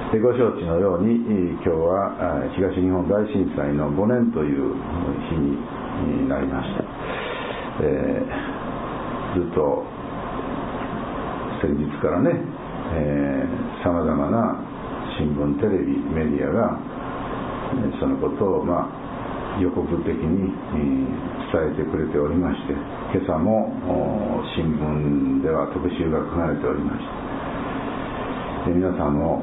ご承知のように今日は東日本大震災の5年という日になりました。ずっと先日からね、さまざまな新聞、テレビ、メディアがそのことを予告的に伝えてくれておりまして、今朝も新聞では特集が組まれておりまして、皆さんも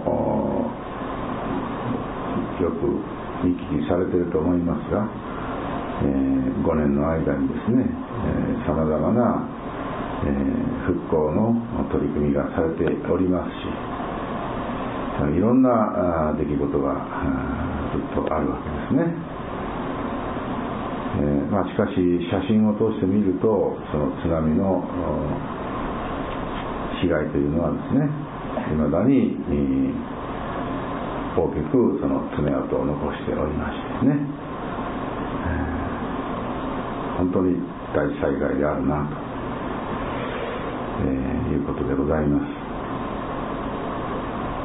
よく見聞きされていると思いますが、5年の間にですね、さまざまな復興の取り組みがされておりますし、いろんな出来事がずっとあるわけですね。しかし写真を通して見ると、その津波の被害というのはですね、未だに大きくその爪痕を残しておりましてね、本当に大災害であるなと、いうことでございます。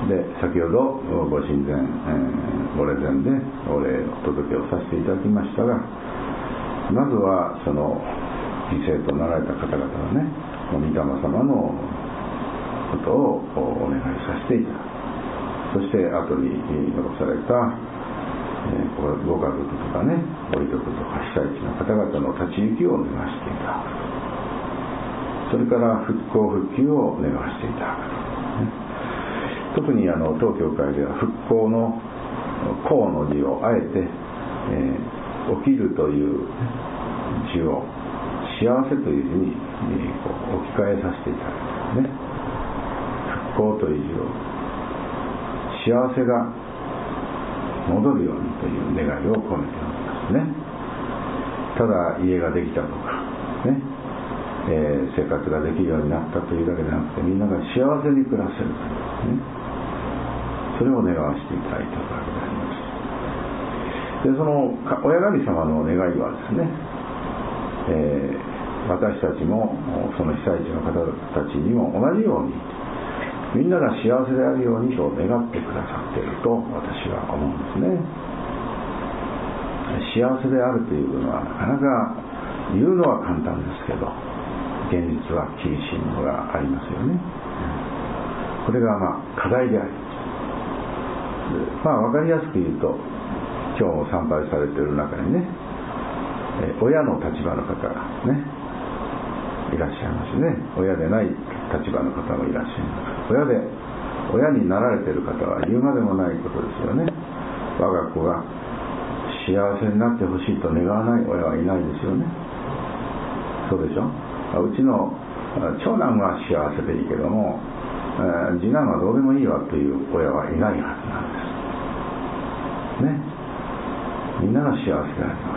で、先ほどご神前、ご霊前でお礼お届けをさせていただきましたが、まずはその犠牲となられた方々のね、御霊様のことをお願いさせていただく。そして後に残されたご家族とかね、ご遺族とか被災地の方々の立ち行きを願わせていただく。それから復興復旧を願わせていただく。特に当教会では復興の興の字をあえて、起きるという字を幸せという字に置き換えさせていただくね。復興という字を幸せが戻るようにという願いを込めておりますね。ただ家ができたとかね、生活ができるようになったというだけでなくて、みんなが幸せに暮らせるというね、それを願わせていただいたわけであります。で、その親神様の願いはですね、私たちもその被災地の方たちにも同じようにみんなが幸せであるようにと願ってくださっていると私は思うんですね。幸せであるというのはなかなか言うのは簡単ですけど、現実は厳しいものがありますよね。これが課題であり、分かりやすく言うと、今日も参拝されている中にね、親の立場の方がねいらっしゃいますね。親でない立場の方もいらっしゃいます。親になられている方は言うまでもないことですよね。我が子が幸せになってほしいと願わない親はいないですよね。そうでしょ。うちの長男は幸せでいいけども、次男はどうでもいいわという親はいないはずなんですね。みんなが幸せであります。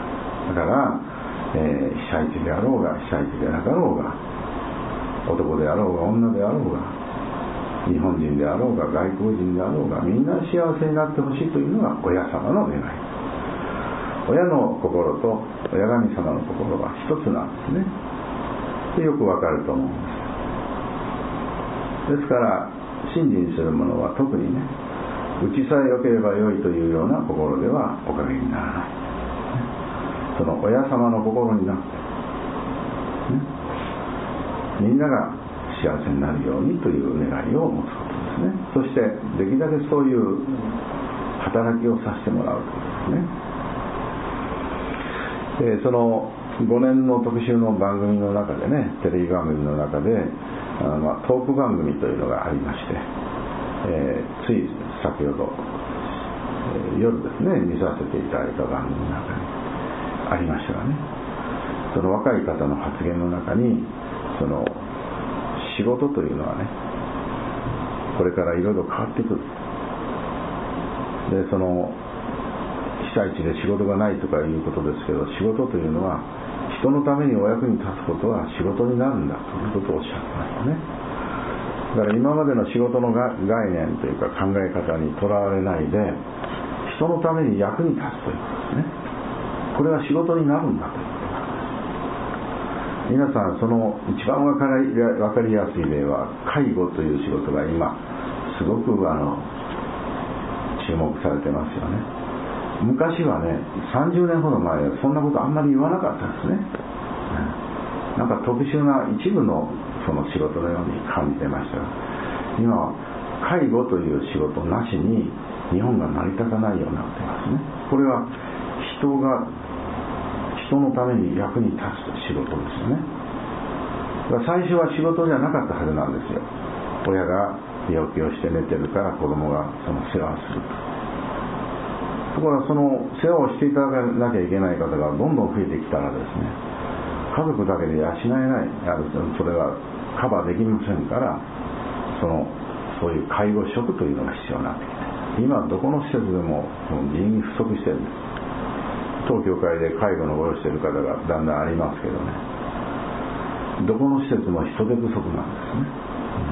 だから、被災地であろうが被災地でなかろうが、男であろうが女であろうが、日本人であろうが外国人であろうが、みんな幸せになってほしいというのが親様の願い。親の心と親神様の心は一つなんですね。で、よくわかると思うんです。ですから信心する者は特にね、うちさえ良ければ良いというような心ではおかげにならない。その親様の心になって、みんなが幸せになるようにという願いを持つことですね。そしてできるだけそういう働きをさせてもらうということですね。その5年の特集の番組の中でね、テレビ番組の中でトーク番組というのがありまして、つい先ほど、夜ですね見させていただいた番組の中にありましたがね、その若い方の発言の中に、その仕事というのはね、これからいろいろ変わってくる。で、その被災地で仕事がないとかいうことですけど、仕事というのは人のためにお役に立つことは仕事になるんだということをおっしゃってましたね。だから今までの仕事の概念というか考え方にとらわれないで、人のために役に立つということですね。これは仕事になるんだということなんです。皆さん、その一番分かりやすい例は介護という仕事が今すごく注目されてますよね。昔はね、30年ほど前はそんなことあんまり言わなかったですね。なんか特殊な一部のその仕事のように感じてましたが、今は介護という仕事なしに日本が成り立たないようになってますね。これは人のために役に立つ仕事ですよね。だから最初は仕事じゃなかったはずなんですよ。親が病気をして寝てるから子供がその世話をすると。ところがその世話をしていただかなきゃいけない方がどんどん増えてきたらですね、家族だけで養えない、それはカバーできませんから、そういう介護職というのが必要になってきて、今どこの施設でも人員不足してるんです。当教会で介護のご用意している方がだんだんありますけどね、どこの施設も人手不足なんですね。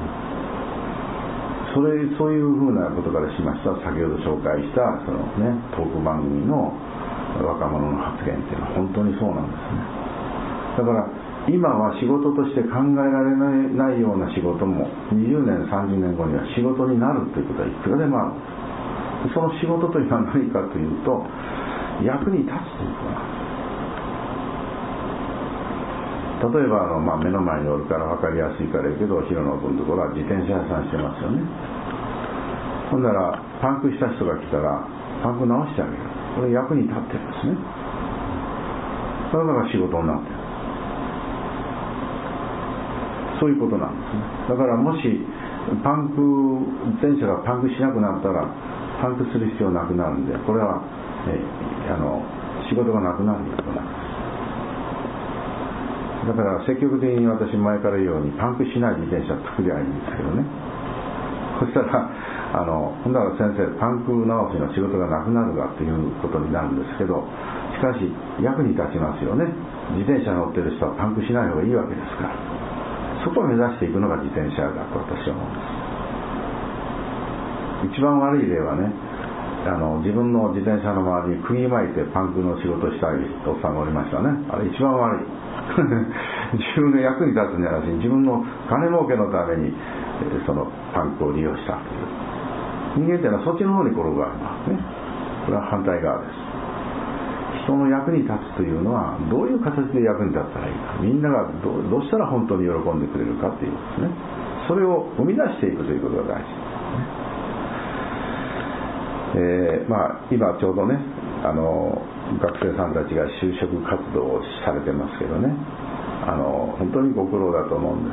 そういうふうなことからしましたら、先ほど紹介したトーク番組の若者の発言っていうのは本当にそうなんですね。だから今は仕事として考えられないような仕事も20年30年後には仕事になるということはいくらでもある。その仕事というのは何かというと、役に立つということなんです。例えば目の前におるから分かりやすいから言うけど、広野君のところは自転車屋さんしてますよね。ほんならパンクした人が来たらパンク直してあげる。これ役に立ってるんですね。それが仕事になってる。そういうことなんですね。だからもし自転車がパンクしなくなったらパンクする必要なくなるんで、これは、仕事がなくなることなんです。だから積極的に私前から言うようにパンクしない自転車作りゃいいんですけどね。そしたらほんなら先生パンク直しの仕事がなくなるがということになるんですけど、しかし役に立ちますよね。自転車乗ってる人はパンクしない方がいいわけですから、そこを目指していくのが自転車だと私は思うんです。一番悪い例はね、自分の自転車の周りに釘巻いてパンクの仕事したいおっさんがおりましたね。あれ一番悪い。自分の役に立つんじゃなしに自分の金儲けのためにそのパンクを利用したという人間っていうのはそっちの方に転がりますね。これは反対側です。人の役に立つというのはどういう形で役に立ったらいいか、みんながどうしたら本当に喜んでくれるかというですね、それを生み出していくということが大事ですね。今ちょうどね学生さんたちが就職活動をされてますけどね、本当にご苦労だと思うんです。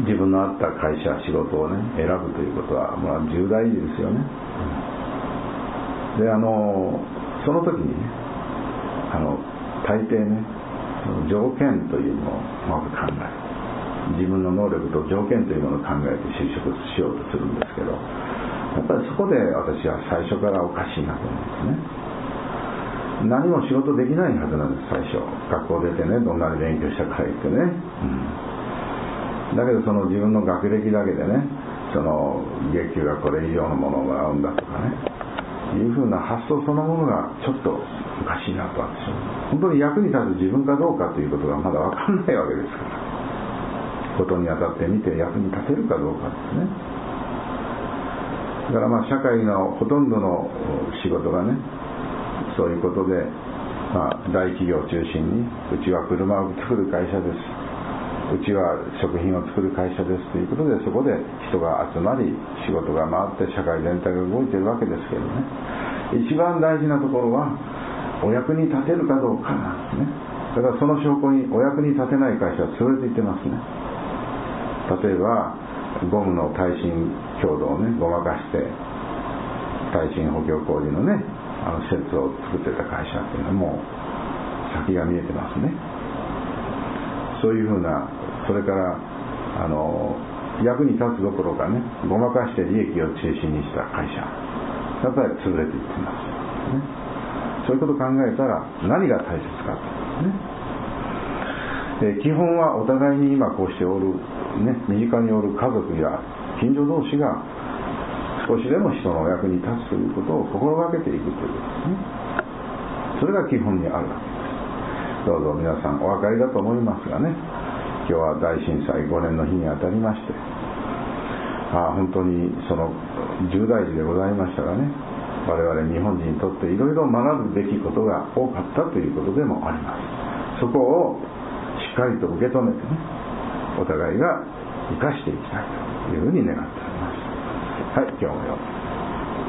自分の合った会社仕事をね選ぶということは重大事ですよね。でその時にね大抵ね条件というのをまず考える。自分の能力と条件というものを考えて就職しようとするんですけど、やっぱりそこで私は最初からおかしいなと思うんですね。何も仕事できないはずなんです。最初学校出てねどんなに勉強したから言ってね、だけどその自分の学歴だけでねその月給がこれ以上のものをもらうんだとかねいうふうな発想そのものがちょっとおかしいなと私は。本当に役に立つ自分かどうかということがまだ分かんないわけですから、ことにあたってみて役に立てるかどうかですね。だから社会のほとんどの仕事がねそういうことで、大企業を中心にうちは車を作る会社です、うちは食品を作る会社ですということで、そこで人が集まり仕事が回って社会全体が動いているわけですけどね、一番大事なところはお役に立てるかどうかなんですね。だからその証拠にお役に立てない会社は潰れていってますね。例えばゴムの耐震強度をねごまかして耐震補強工事のね施設を作ってた会社っていうのはもう先が見えてますね。そういうふうな、それから役に立つどころかねごまかして利益を中心にした会社やっぱり潰れていってます、ね、そういうことを考えたら何が大切かと、ね、基本はお互いに今こうしておる、ね、身近におる家族や近所同士が少しでも人の役に立つということを心がけていくということですね。それが基本にあるわけです。どうぞ皆さんお分かりだと思いますがね、今日は大震災5年の日にあたりまして、 本当にその重大事でございましたがね、我々日本人にとっていろいろ学ぶべきことが多かったということでもあります。そこをしっかりと受け止めてね、お互いが生かしていきたいというふうに願っております。はい、今日もよ